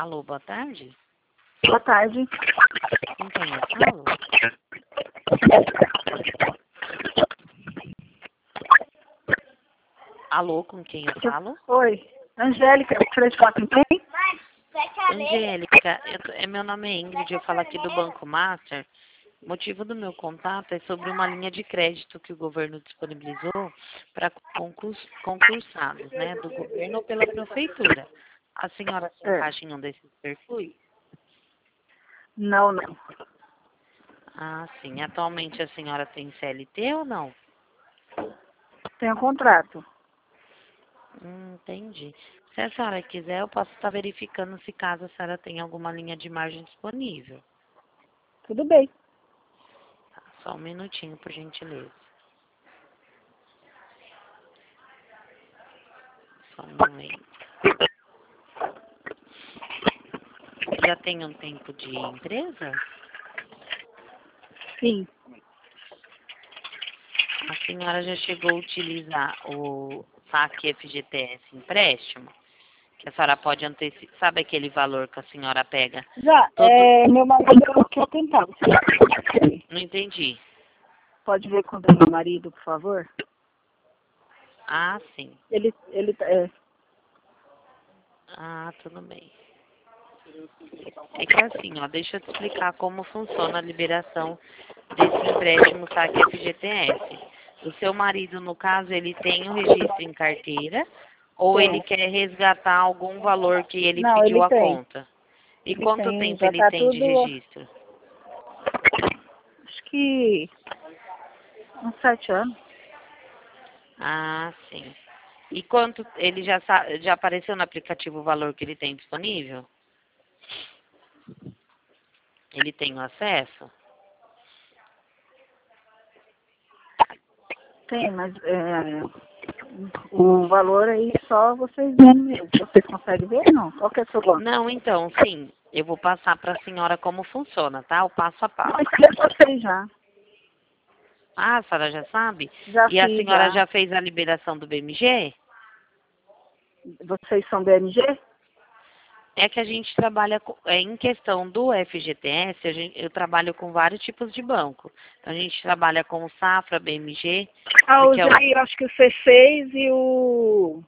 Alô, boa tarde. Boa tarde. Com quem eu falo? Alô, com quem eu falo? Oi. Angélica, 34 tem? Angélica, meu nome é Ingrid, eu falo aqui do Banco Master. O motivo do meu contato é sobre uma linha de crédito que o governo disponibilizou para concursados, né, do governo ou pela prefeitura. A senhora se encaixa em um desses perfis? Não, não. Ah, sim. Atualmente a senhora tem CLT ou não? Tenho contrato. Entendi. Se a senhora quiser, eu posso estar verificando se caso a senhora tenha alguma linha de margem disponível. Tudo bem. Tá, só um minutinho, por gentileza. Só um momento. Já tem um tempo de empresa? Sim. A senhora já chegou a utilizar o saque FGTS empréstimo? Que a senhora pode antecipar. Sabe aquele valor que a senhora pega? Já, meu marido quer tentar. Não entendi. Pode ver com o meu marido, por favor? Ah, sim. Ele Ah, tudo bem. É que assim, ó, deixa eu te explicar como funciona a liberação desse empréstimo saque FGTS. O seu marido, no caso, ele tem o registro em carteira ou tem. ele quer resgatar algum valor que ele Não, pediu ele a tem. conta? E Ele quanto tem, tempo já ele tá tem de tudo, registro? acho que uns 7 anos. Ah, sim. E quanto ele já apareceu no aplicativo o valor que ele tem disponível? Ele tem o acesso? Tem, mas o valor aí só vocês veem mesmo. Vocês conseguem ver, não? Qual que é o seu banco? Não, então, sim. Eu vou passar para a senhora como funciona, tá? O passo a passo. Não, isso eu já passei já. Ah, a senhora já sabe? Já E a fiz, senhora já. já fez a liberação do BMG? Vocês são BMG? É que a gente trabalha em questão do FGTS, eu trabalho com vários tipos de banco. Então, a gente trabalha com o Safra, BMG, Ah, porque é usei, acho que o C6 e o...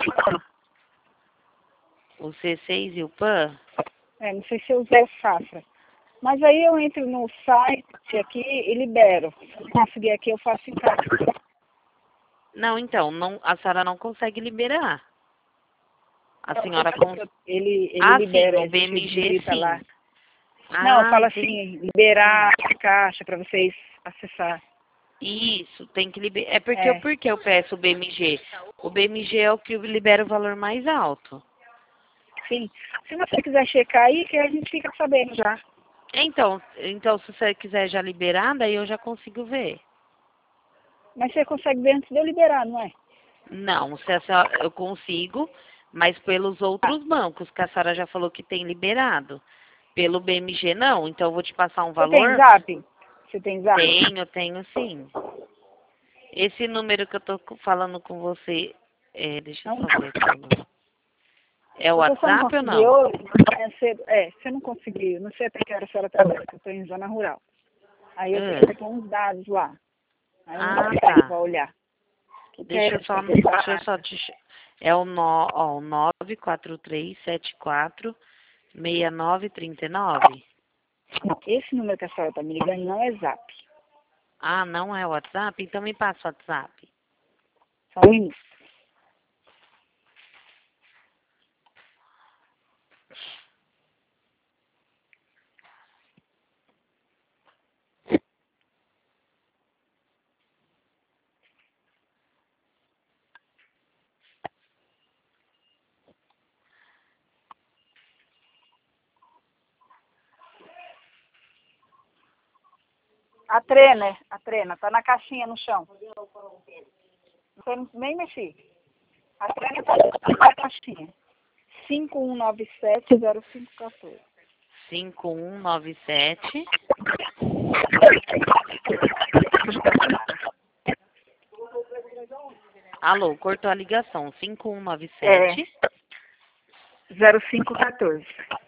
o C6 e o PAN. não sei se eu usei o Safra. Mas aí eu entro no site aqui e libero. Se conseguir aqui, eu faço em casa. Não, então, a senhora não consegue liberar. A Não, senhora consegue. ele Ah, sim, libera, o a gente BMG digita lá. sim. Não, Ah, fala entendi. assim, liberar a caixa para vocês acessar. Isso, tem que liberar. É porque, É, por que eu peço o BMG? O BMG é o que libera o valor mais alto. sim. Se você quiser checar aí, que a gente fica sabendo já. Então, se você quiser já liberar, daí eu já consigo ver. Mas você consegue ver antes de eu liberar, não é? Não, se a senhora, eu consigo, mas pelos Tá. outros bancos, que a senhora já falou que tem liberado. Pelo BMG, não. Então, eu vou te passar um Você tem valor. zap? Você tem zap? Tenho sim. Esse número que eu tô falando com você, deixa eu Não? só ver aqui. É o Se você não WhatsApp ou conseguir não? hoje, amanhã cedo, se não conseguir, não sei até que hora a senhora trabalha, porque eu estou em zona rural. Aí eu tenho que pôr uns dados lá. Aí eu não Ah, sei tá. para olhar. Deixa eu só te... É o 943746939. Não, esse número que a senhora está me ligando não é zap. Ah, não é o WhatsApp? Então me passa o WhatsApp. Só um minuto. A trena, tá na caixinha no chão. Não tem nem mexer. A trena tá na caixinha. 51970514. 5197. Alô, cortou a ligação. É, 5197. 0514.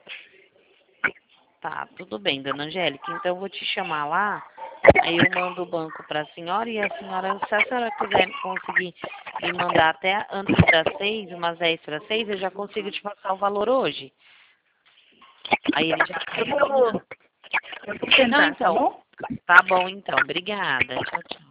Tá, tudo bem, dona Angélica. Então eu vou te chamar lá, aí eu mando o banco para a senhora e a senhora, se a senhora quiser conseguir me mandar até antes das 6, umas 10 para 6, eu já consigo te passar o valor hoje. Aí ele já Eu vou Não, tentar, tá então. bom? Tá bom, então. Obrigada. Tchau, tchau.